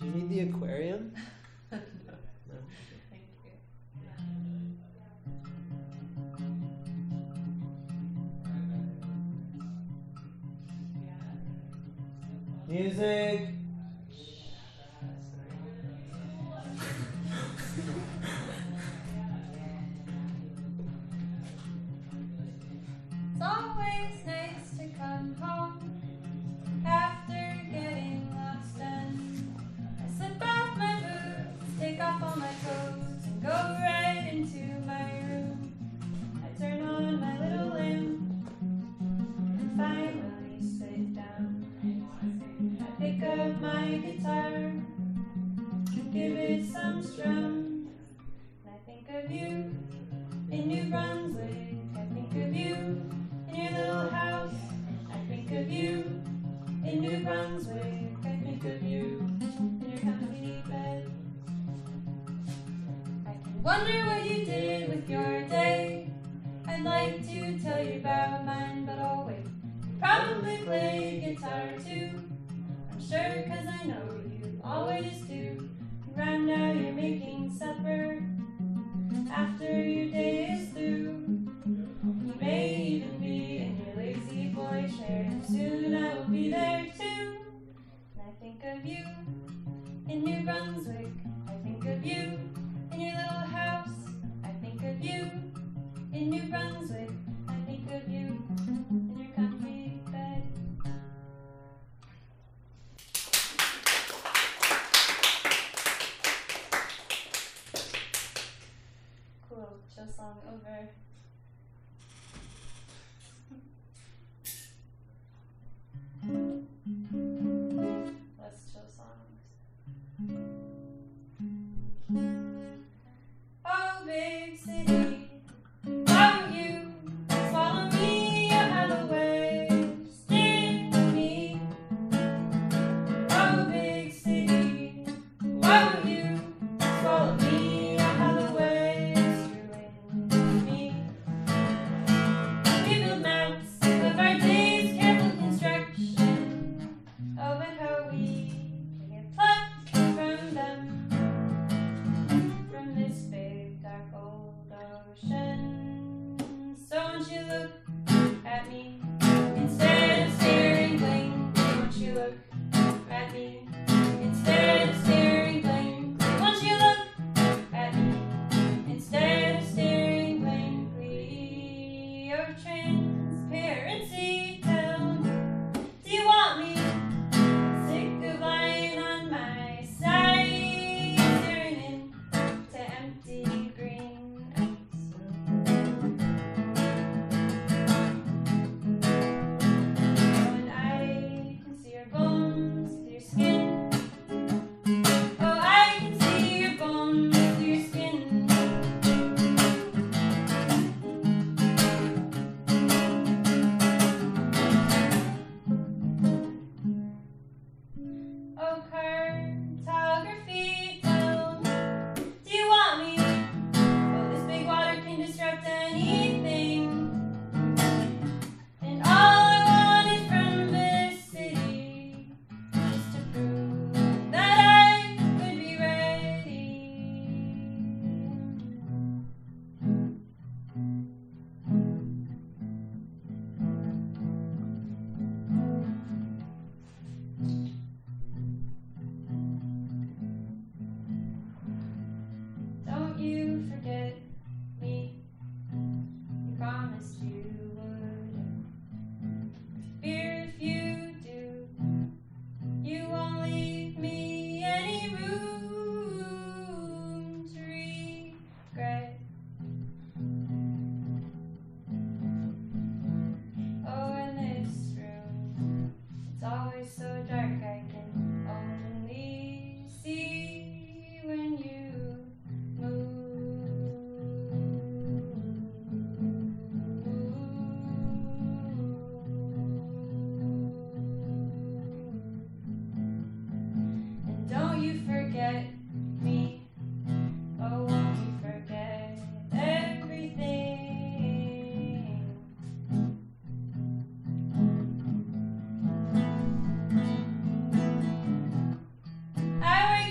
Do you need the aquarium? No. No? Thank you. Music! It's always nice to come home after getting lots done. I slip off my boots, take off all my clothes, and go right into my room. I turn on my little lamp and finally sit down. I pick up my guitar, give it some strum, and I think of you in New Brunswick. I think of you in your little house. I think of you in New Brunswick. I think of you in your comfy bed. I can wonder what you did with your day. I'd like to tell you about mine, but I'll wait. You probably play guitar too, I'm sure, 'cause I know you always do. Right now you're making supper after your day is through. You may even be in your lazy boy chair, and soon I will be there too. And I think of you in New Brunswick. I think of you in your little house. I think of you in New Brunswick. I think of you in your comfy bed. Cool, chill song over. Less chill songs. Oh, big city, why won't you swallow me or have a way to sting me? Oh, big city, why won't you swallow me or have a way of screwing me? We build maps of our days, careful construction. Oh, but how we can get plucked from them, from this big dark old ocean. So won't you look at me instead of staring blankly? Won't you look at me instead of staring blankly? Won't you look at me instead of staring blankly? Your transparency, tell me, do you want me sick of lying on my side, staring into empty green ice? And I can see your bones through your skin. Oh, I can see your bones through your skin. Oh, cartography, tell me, do you want me? Oh, this big water can disrupt anything. And all I wanted from this city is to prove that I could be ready. Don't you forget me. You promised you would. Fear if you do, you won't leave me any room to regret. Oh, in this room, it's always so dark, I can only see when you move. And don't you forget me. Oh, won't you forget everything? I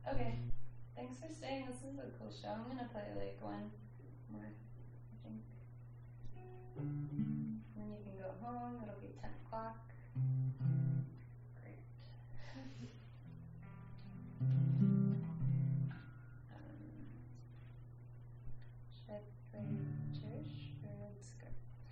Okay. Thanks for staying. This is a cool show. I'm gonna play like one more, I think. And then you can go home. It'll be 10 o'clock. Great. Should I play Cherish or Red Skirt?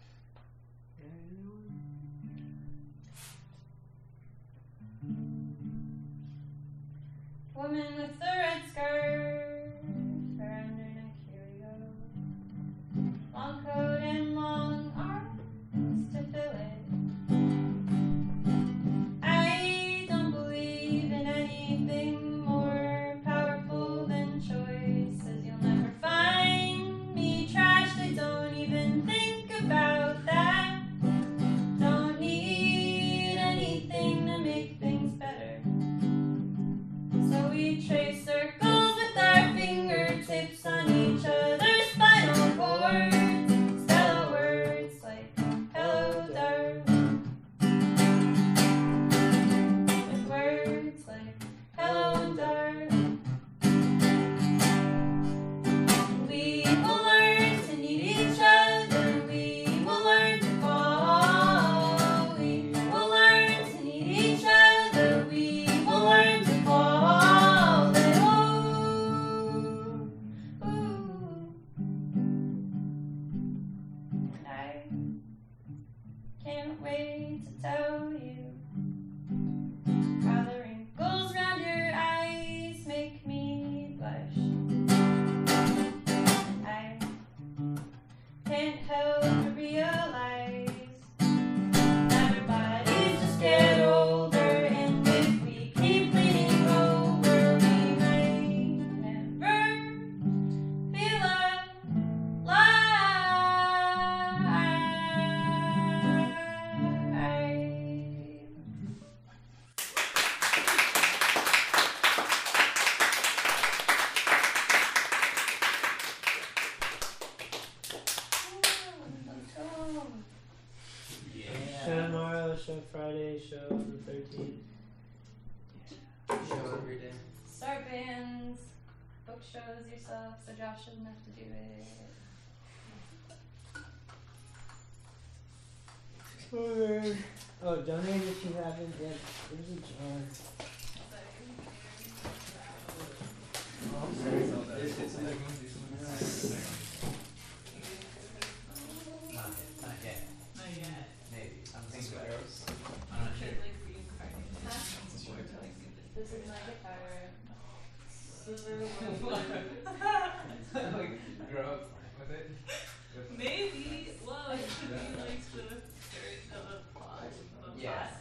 Woman with the red skirt, her underneck, here we go. Long coat and long arms to fill it. I don't believe in anything more powerful than choices. You'll never find me trashed. I don't even think about that. Don't need anything to make things better. So we trace circles with our fingertips on each other's spinal cords. Spell out words like hello, darling. With words like hello, darling. We will learn to need each other. We will learn to fall. We will learn to need each other. We will learn to fall. And I can't wait to tell you how the wrinkles round your eyes make me blush. And I can't help but realize that our bodies just get older, and if we keep leaning over, we may never feel alive. Let's go. Show tomorrow, show Friday, show the 13th. Show every day. Start bands, book shows yourself, so Josh shouldn't have to do it. Oh, donate if you haven't yet. There's a jar. Oh, I'm sorry. Not yet. Maybe. I'm thinking about it. I'm not sure. This is my guitar. Like, grow up with it. Maybe. Well, it could be like the start of a plot. Yeah.